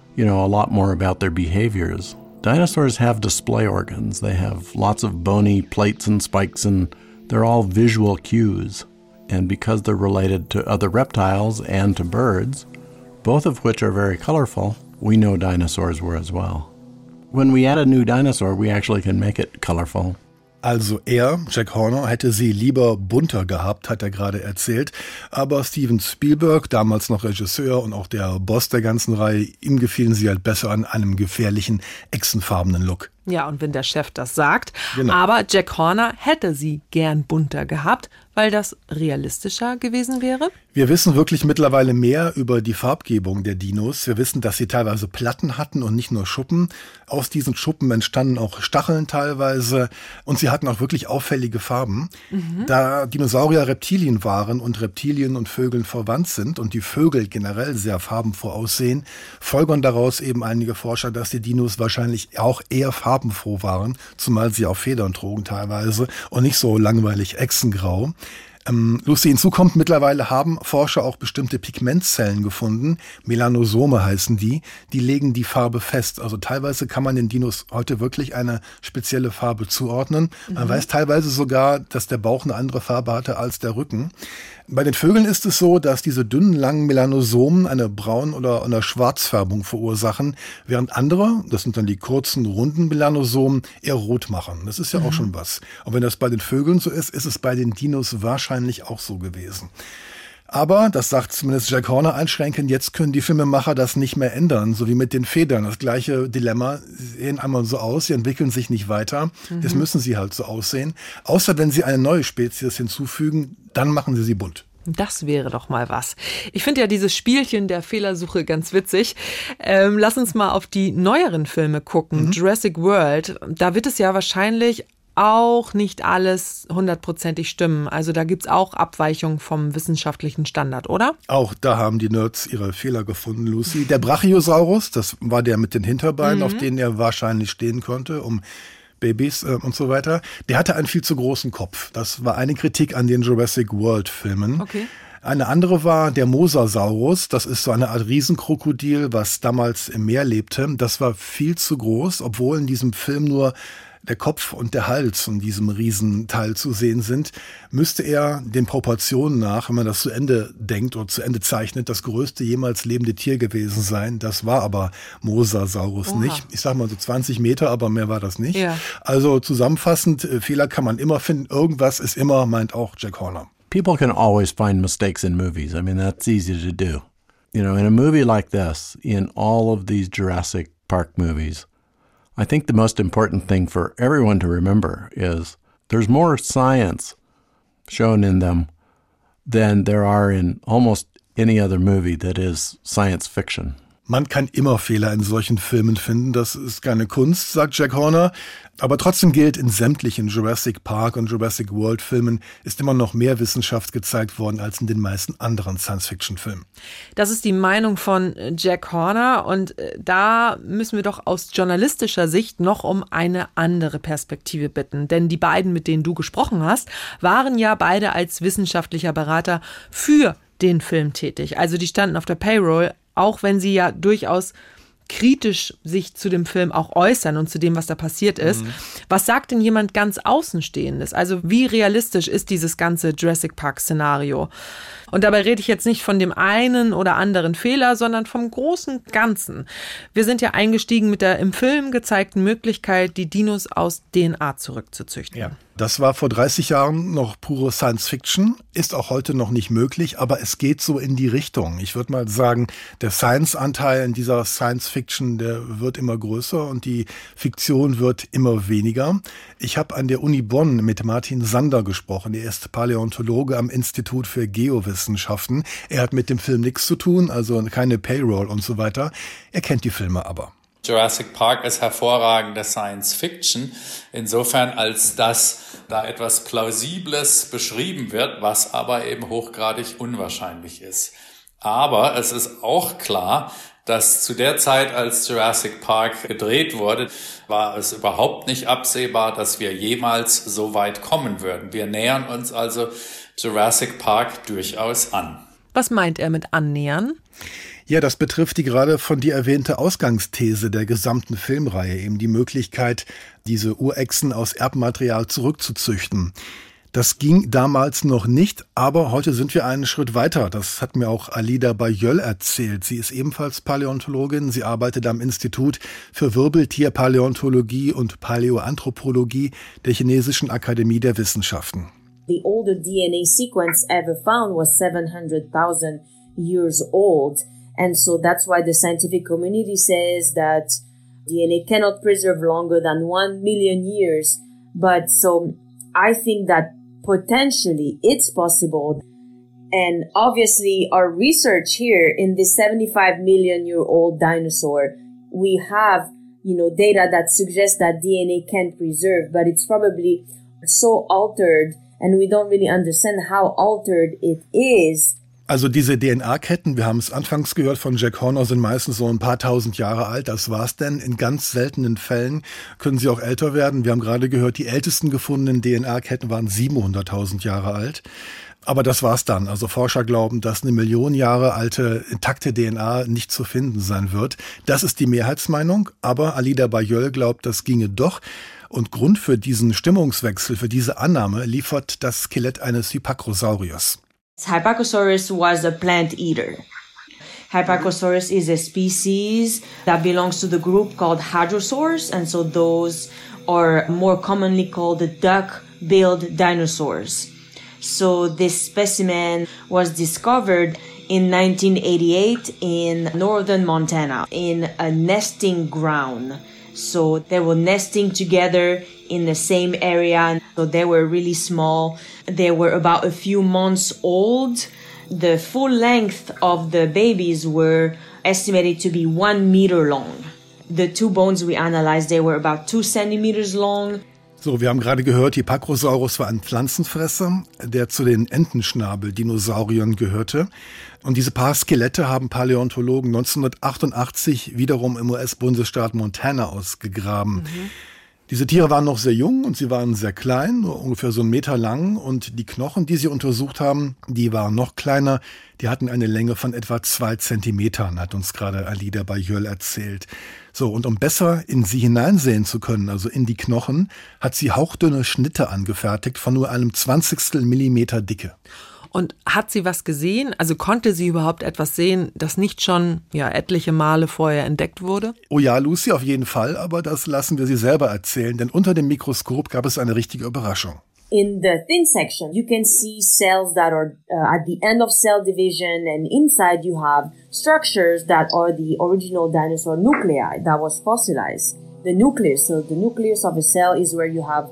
a lot more about their behaviors. Dinosaurs have display organs. They have lots of bony plates and spikes, and they're all visual cues. And because they're related to other reptiles and to birds, both of which are very colorful, we know dinosaurs were as well. When we add a new dinosaur, we actually can make it colorful. Also Jack Horner, hätte sie lieber bunter gehabt, hat er gerade erzählt. Aber Steven Spielberg, damals noch Regisseur und auch der Boss der ganzen Reihe, ihm gefielen sie halt besser an einem gefährlichen, echsenfarbenen Look. Ja, und wenn der Chef das sagt. Genau. Aber Jack Horner hätte sie gern bunter gehabt, weil das realistischer gewesen wäre. Wir wissen wirklich mittlerweile mehr über die Farbgebung der Dinos. Wir wissen, dass sie teilweise Platten hatten und nicht nur Schuppen. Aus diesen Schuppen entstanden auch Stacheln teilweise und sie hatten auch wirklich auffällige Farben. Da Dinosaurier Reptilien waren und Reptilien und Vögeln verwandt sind und die Vögel generell sehr farbenfroh aussehen, folgern daraus eben einige Forscher, dass die Dinos wahrscheinlich auch eher farbenfroh waren, zumal sie auch Federn trugen teilweise und nicht so langweilig echsengrau. Lucy, hinzu kommt, mittlerweile haben Forscher auch bestimmte Pigmentzellen gefunden, Melanosome heißen die legen die Farbe fest. Also teilweise kann man den Dinos heute wirklich eine spezielle Farbe zuordnen. Man weiß teilweise sogar, dass der Bauch eine andere Farbe hatte als der Rücken. Bei den Vögeln ist es so, dass diese dünnen, langen Melanosomen eine Braun- oder eine Schwarzfärbung verursachen, während andere, das sind dann die kurzen, runden Melanosomen, eher rot machen. Das ist ja auch schon was. Und wenn das bei den Vögeln so ist, ist es bei den Dinos wahrscheinlich auch so gewesen. Aber, das sagt zumindest Jack Horner einschränkend, jetzt können die Filmemacher das nicht mehr ändern, so wie mit den Federn. Das gleiche Dilemma, sie sehen einmal so aus, sie entwickeln sich nicht weiter. Jetzt müssen sie halt so aussehen. Außer wenn sie eine neue Spezies hinzufügen, dann machen sie bunt. Das wäre doch mal was. Ich finde ja dieses Spielchen der Fehlersuche ganz witzig. Lass uns mal auf die neueren Filme gucken. Jurassic World, da wird es ja wahrscheinlich auch nicht alles 100%ig stimmen. Also da gibt's auch Abweichungen vom wissenschaftlichen Standard, oder? Auch da haben die Nerds ihre Fehler gefunden, Lucy. Der Brachiosaurus, das war der mit den Hinterbeinen, auf denen er wahrscheinlich stehen konnte, um Babys und so weiter. Der hatte einen viel zu großen Kopf. Das war eine Kritik an den Jurassic World Filmen. Okay. Eine andere war der Mosasaurus. Das ist so eine Art Riesenkrokodil, was damals im Meer lebte. Das war viel zu groß, obwohl in diesem Film nur der Kopf und der Hals von diesem Riesenteil zu sehen sind, müsste er den Proportionen nach, wenn man das zu Ende denkt oder zu Ende zeichnet, das größte jemals lebende Tier gewesen sein. Das war aber Mosasaurus nicht. Ich sag mal so 20 Meter, aber mehr war das nicht. Ja. Also zusammenfassend, Fehler kann man immer finden. Irgendwas ist immer, meint auch Jack Horner. People can always find mistakes in movies. I mean, that's easy to do. You know, in a movie like this, in all of these Jurassic Park movies, I think the most important thing for everyone to remember is there's more science shown in them than there are in almost any other movie that is science fiction. Man kann immer Fehler in solchen Filmen finden, das ist keine Kunst, sagt Jack Horner. Aber trotzdem gilt, in sämtlichen Jurassic Park und Jurassic World Filmen ist immer noch mehr Wissenschaft gezeigt worden als in den meisten anderen Science-Fiction-Filmen. Das ist die Meinung von Jack Horner und da müssen wir doch aus journalistischer Sicht noch um eine andere Perspektive bitten. Denn die beiden, mit denen du gesprochen hast, waren ja beide als wissenschaftlicher Berater für den Film tätig. Also die standen auf der Payroll, auch wenn sie ja durchaus kritisch sich zu dem Film auch äußern und zu dem, was da passiert ist. Was sagt denn jemand ganz Außenstehendes? Also wie realistisch ist dieses ganze Jurassic Park-Szenario? Und dabei rede ich jetzt nicht von dem einen oder anderen Fehler, sondern vom großen Ganzen. Wir sind ja eingestiegen mit der im Film gezeigten Möglichkeit, die Dinos aus DNA zurückzuzüchten. Ja. Das war vor 30 Jahren noch pure Science-Fiction, ist auch heute noch nicht möglich, aber es geht so in die Richtung. Ich würde mal sagen, der Science-Anteil in dieser Science-Fiction, der wird immer größer und die Fiktion wird immer weniger. Ich habe an der Uni Bonn mit Martin Sander gesprochen. Er ist Paläontologe am Institut für Geowissenschaften. Er hat mit dem Film nichts zu tun, also keine Payroll und so weiter. Er kennt die Filme aber. Jurassic Park ist hervorragende Science-Fiction, insofern als dass da etwas Plausibles beschrieben wird, was aber eben hochgradig unwahrscheinlich ist. Aber es ist auch klar, dass zu der Zeit, als Jurassic Park gedreht wurde, war es überhaupt nicht absehbar, dass wir jemals so weit kommen würden. Wir nähern uns also Jurassic Park durchaus an. Was meint er mit annähern? Ja, das betrifft die gerade von dir erwähnte Ausgangsthese der gesamten Filmreihe, eben die Möglichkeit, diese Urechsen aus Erbmaterial zurückzuzüchten. Das ging damals noch nicht, aber heute sind wir einen Schritt weiter. Das hat mir auch Alida Bayöl erzählt. Sie ist ebenfalls Paläontologin. Sie arbeitet am Institut für Wirbeltierpaläontologie und Paläoanthropologie der Chinesischen Akademie der Wissenschaften. The older DNA sequence ever found was 700,000 years old. And so that's why the scientific community says that DNA cannot preserve longer than 1 million years. But so I think that potentially it's possible. And obviously our research here in this 75 million year old dinosaur, we have, data that suggests that DNA can preserve, but it's probably so altered and we don't really understand how altered it is. Also diese DNA-Ketten, wir haben es anfangs gehört von Jack Horner, sind meistens so ein paar tausend Jahre alt. Das war's denn. In ganz seltenen Fällen können sie auch älter werden. Wir haben gerade gehört, die ältesten gefundenen DNA-Ketten waren 700.000 Jahre alt. Aber das war's dann. Also Forscher glauben, dass 1 Million Jahre alte, intakte DNA nicht zu finden sein wird. Das ist die Mehrheitsmeinung. Aber Alida Bayol glaubt, das ginge doch. Und Grund für diesen Stimmungswechsel, für diese Annahme, liefert das Skelett eines Hypacrosauriers. Hypacrosaurus was a plant eater. Hypacrosaurus is a species that belongs to the group called Hadrosaurs, and so those are more commonly called the duck-billed dinosaurs. So this specimen was discovered in 1988 in northern Montana in a nesting ground. So they were nesting together in the same area. So they were really small. They were about a few months old. The full length of the babies were estimated to be 1 meter long. The 2 bones we analyzed, they were about 2 centimeters long. So, wir haben gerade gehört, Hypacrosaurus war ein Pflanzenfresser, der zu den Entenschnabel-Dinosauriern gehörte. Und diese paar Skelette haben Paläontologen 1988 wiederum im US-Bundesstaat Montana ausgegraben. Diese Tiere waren noch sehr jung und sie waren sehr klein, nur ungefähr so 1 Meter lang. Und die Knochen, die sie untersucht haben, die waren noch kleiner. Die hatten eine Länge von etwa 2 Zentimetern, hat uns gerade Alida Bayol erzählt. So, und um besser in sie hineinsehen zu können, also in die Knochen, hat sie hauchdünne Schnitte angefertigt von nur einem 20. Millimeter Dicke. Und hat sie was gesehen? Also konnte sie überhaupt etwas sehen, das nicht schon etliche Male vorher entdeckt wurde? Oh ja, Lucy, auf jeden Fall, aber das lassen wir sie selber erzählen, denn unter dem Mikroskop gab es eine richtige Überraschung. In the thin section, you can see cells that are at the end of cell division, and inside you have structures that are the original dinosaur nuclei that was fossilized. The nucleus, so the nucleus of a cell is where you have,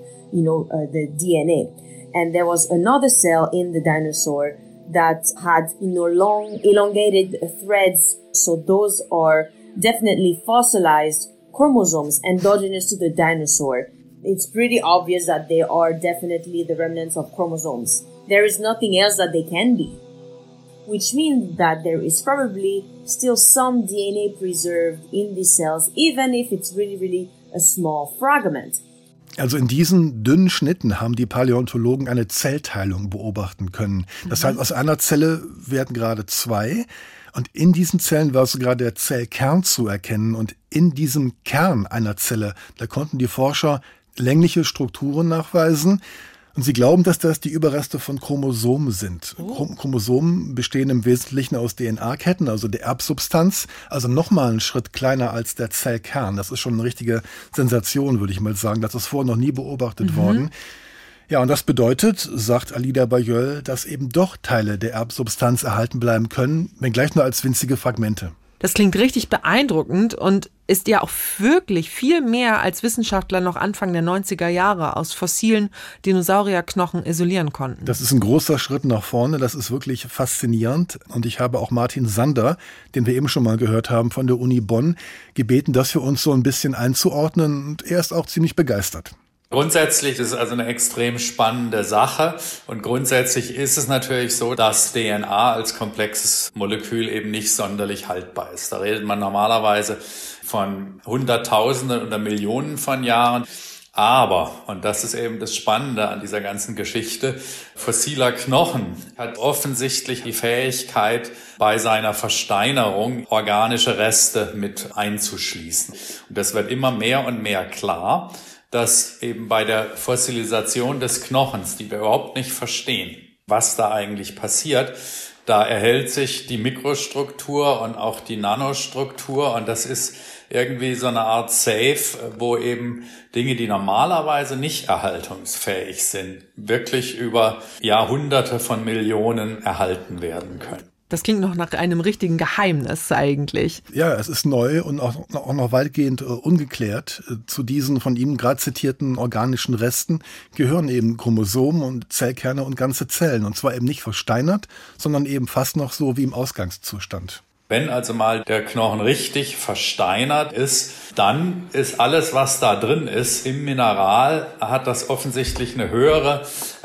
the DNA. And there was another cell in the dinosaur that had, long elongated threads. So those are definitely fossilized chromosomes endogenous to the dinosaur. It's pretty obvious that they are definitely the remnants of chromosomes. There is nothing else that they can be, which means that there is probably still some DNA preserved in these cells, even if it's really, really a small fragment. Also in diesen dünnen Schnitten haben die Paläontologen eine Zellteilung beobachten können. Das heißt, aus einer Zelle werden gerade 2 und in diesen Zellen war sogar der Zellkern zu erkennen. Und in diesem Kern einer Zelle, da konnten die Forscher längliche Strukturen nachweisen. Und sie glauben, dass das die Überreste von Chromosomen sind. Chromosomen bestehen im Wesentlichen aus DNA-Ketten, also der Erbsubstanz. Also nochmal einen Schritt kleiner als der Zellkern. Das ist schon eine richtige Sensation, würde ich mal sagen. Das ist vorher noch nie beobachtet worden. Ja, und das bedeutet, sagt Alida Bayol, dass eben doch Teile der Erbsubstanz erhalten bleiben können, wenngleich nur als winzige Fragmente. Das klingt richtig beeindruckend und ist ja auch wirklich viel mehr, als Wissenschaftler noch Anfang der 90er Jahre aus fossilen Dinosaurierknochen isolieren konnten. Das ist ein großer Schritt nach vorne, das ist wirklich faszinierend. Und ich habe auch Martin Sander, den wir eben schon mal gehört haben von der Uni Bonn, gebeten, das für uns so ein bisschen einzuordnen. Und er ist auch ziemlich begeistert. Grundsätzlich ist es also eine extrem spannende Sache und grundsätzlich ist es natürlich so, dass DNA als komplexes Molekül eben nicht sonderlich haltbar ist. Da redet man normalerweise von Hunderttausenden oder Millionen von Jahren. Aber, und das ist eben das Spannende an dieser ganzen Geschichte, fossiler Knochen hat offensichtlich die Fähigkeit, bei seiner Versteinerung organische Reste mit einzuschließen. Und das wird immer mehr und mehr klar, dass eben bei der Fossilisation des Knochens, die wir überhaupt nicht verstehen, was da eigentlich passiert, da erhält sich die Mikrostruktur und auch die Nanostruktur und das ist irgendwie so eine Art Safe, wo eben Dinge, die normalerweise nicht erhaltungsfähig sind, wirklich über Jahrhunderte von Millionen erhalten werden können. Das klingt noch nach einem richtigen Geheimnis eigentlich. Ja, es ist neu und auch noch weitgehend ungeklärt. Zu diesen von ihm gerade zitierten organischen Resten gehören eben Chromosomen und Zellkerne und ganze Zellen. Und zwar eben nicht versteinert, sondern eben fast noch so wie im Ausgangszustand. Wenn also mal der Knochen richtig versteinert ist, dann ist alles, was da drin ist im Mineral, hat das offensichtlich eine höhere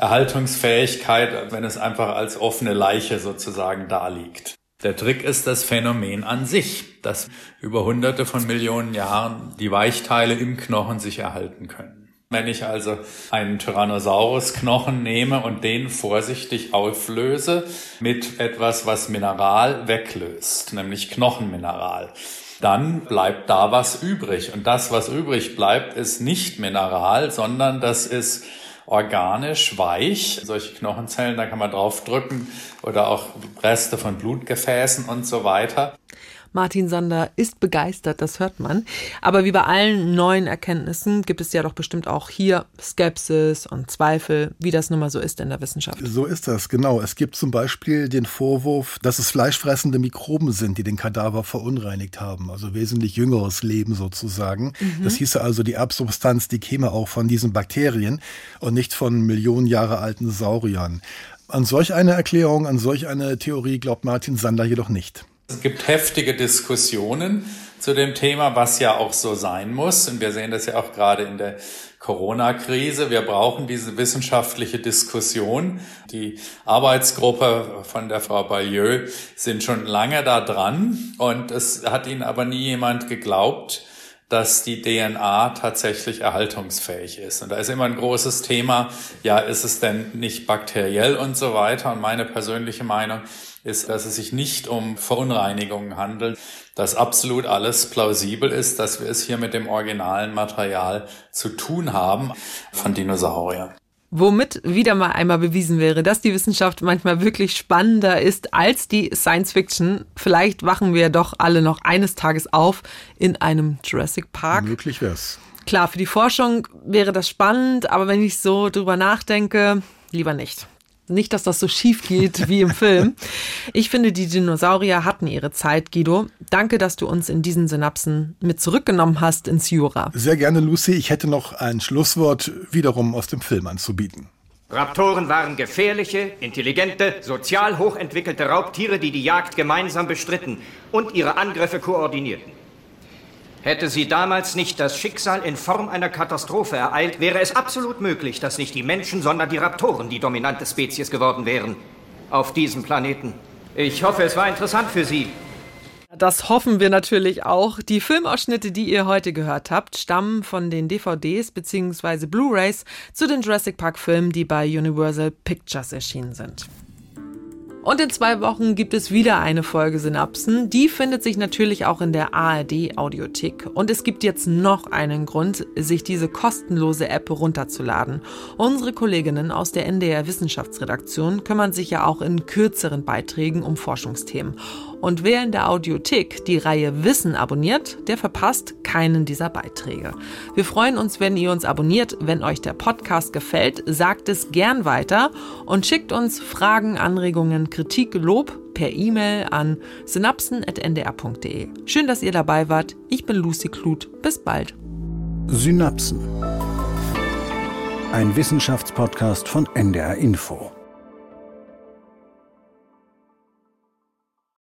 Erhaltungsfähigkeit, wenn es einfach als offene Leiche sozusagen da liegt. Der Trick ist das Phänomen an sich, dass über Hunderte von Millionen Jahren die Weichteile im Knochen sich erhalten können. Wenn ich also einen Tyrannosaurus-Knochen nehme und den vorsichtig auflöse mit etwas, was Mineral weglöst, nämlich Knochenmineral, dann bleibt da was übrig. Und das, was übrig bleibt, ist nicht Mineral, sondern das ist organisch weich. Solche Knochenzellen, da kann man draufdrücken oder auch Reste von Blutgefäßen und so weiter. Martin Sander ist begeistert, das hört man. Aber wie bei allen neuen Erkenntnissen gibt es ja doch bestimmt auch hier Skepsis und Zweifel, wie das nun mal so ist in der Wissenschaft. So ist das, genau. Es gibt zum Beispiel den Vorwurf, dass es fleischfressende Mikroben sind, die den Kadaver verunreinigt haben. Also wesentlich jüngeres Leben sozusagen. Das hieße also, die Erbsubstanz, die käme auch von diesen Bakterien und nicht von Millionen Jahre alten Sauriern. An solch eine Erklärung, an solch eine Theorie glaubt Martin Sander jedoch nicht. Es gibt heftige Diskussionen zu dem Thema, was ja auch so sein muss. Und wir sehen das ja auch gerade in der Corona-Krise. Wir brauchen diese wissenschaftliche Diskussion. Die Arbeitsgruppe von der Frau Bayeux sind schon lange da dran. Und es hat ihnen aber nie jemand geglaubt, dass die DNA tatsächlich erhaltungsfähig ist. Und da ist immer ein großes Thema, ja, ist es denn nicht bakteriell und so weiter? Und meine persönliche Meinung ist, dass es sich nicht um Verunreinigungen handelt, dass absolut alles plausibel ist, dass wir es hier mit dem originalen Material zu tun haben von Dinosauriern. Womit wieder mal einmal bewiesen wäre, dass die Wissenschaft manchmal wirklich spannender ist als die Science Fiction. Vielleicht wachen wir doch alle noch eines Tages auf in einem Jurassic Park. Möglich wär's. Klar, für die Forschung wäre das spannend, aber wenn ich so drüber nachdenke, lieber nicht. Nicht, dass das so schief geht wie im Film. Ich finde, die Dinosaurier hatten ihre Zeit, Guido. Danke, dass du uns in diesen Synapsen mit zurückgenommen hast ins Jura. Sehr gerne, Lucy. Ich hätte noch ein Schlusswort wiederum aus dem Film anzubieten. Raptoren waren gefährliche, intelligente, sozial hochentwickelte Raubtiere, die die Jagd gemeinsam bestritten und ihre Angriffe koordinierten. Hätte sie damals nicht das Schicksal in Form einer Katastrophe ereilt, wäre es absolut möglich, dass nicht die Menschen, sondern die Raptoren die dominante Spezies geworden wären auf diesem Planeten. Ich hoffe, es war interessant für Sie. Das hoffen wir natürlich auch. Die Filmausschnitte, die ihr heute gehört habt, stammen von den DVDs bzw. Blu-rays zu den Jurassic Park Filmen, die bei Universal Pictures erschienen sind. Und in 2 Wochen gibt es wieder eine Folge Synapsen. Die findet sich natürlich auch in der ARD-Audiothek. Und es gibt jetzt noch einen Grund, sich diese kostenlose App runterzuladen. Unsere Kolleginnen aus der NDR Wissenschaftsredaktion kümmern sich ja auch in kürzeren Beiträgen um Forschungsthemen. Und wer in der Audiothek die Reihe Wissen abonniert, der verpasst keinen dieser Beiträge. Wir freuen uns, wenn ihr uns abonniert. Wenn euch der Podcast gefällt, sagt es gern weiter und schickt uns Fragen, Anregungen, Kritik, Lob per E-Mail an synapsen@ndr.de. Schön, dass ihr dabei wart. Ich bin Lucy Kluth. Bis bald. Synapsen. Ein Wissenschaftspodcast von NDR Info.